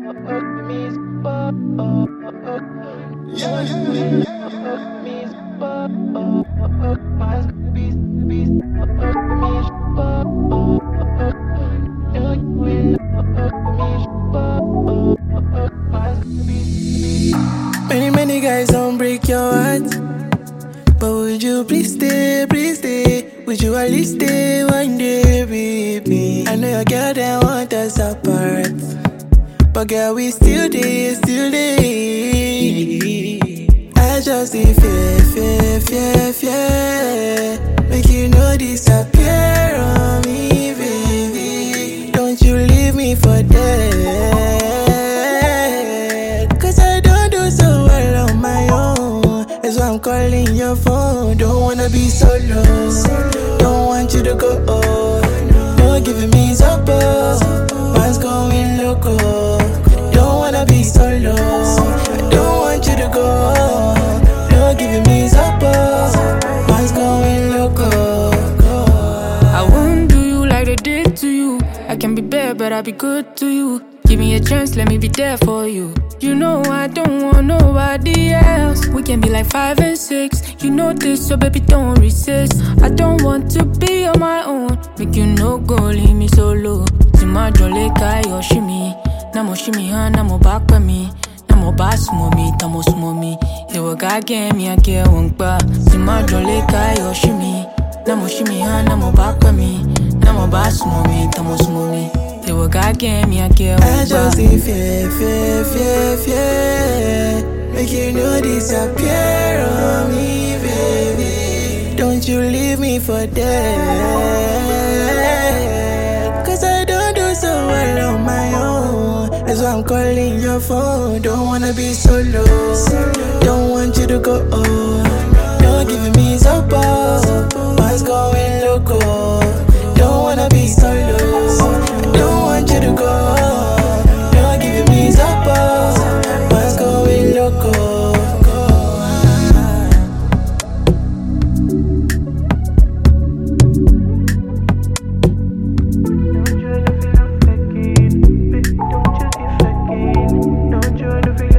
Many guys don't break your heart, but would you please stay, please stay? Would you at least stay one day with me? I know your girl that want us apart, but girl we still there, still there. I just see fear. Make you know disappear on me, baby. Don't you leave me for dead, 'cause I don't do so well on my own. That's why I'm calling your phone. Don't wanna be solo, don't want you to go. No giving me support, man's going loco. Don't wanna be solo, I don't want you to go. No giving me support, man's going loco. I won't do you like they did to you. I can be bad, but I'll be good to you. Give me a chance, let me be there for you. You know I don't want nobody else. We can be like 5 and 6. You know this, so baby don't resist. I don't want to be on my own. Make you no go, leave me solo. Zima jole kayo shimi. Namo shimi ha, namo back by me. Namo bass mommy, tamo smomi. Ewa ga game me, I get one bar. Zima jole kayo shimi. Namo shimi ha, namo back by me. Namo bass mommy, tamo smomi. Ewa ga game me, I get one bar. I just see fear. Make you know disappear on me, baby. Don't you leave me for dead, 'cause I don't do so well on my own. That's why I'm calling your phone. Don't wanna be solo, don't want you to go. No giving me support, man's going loco. Don't wanna be solo, don't want you to go. No giving me support, man's going loco. Don't you ever feel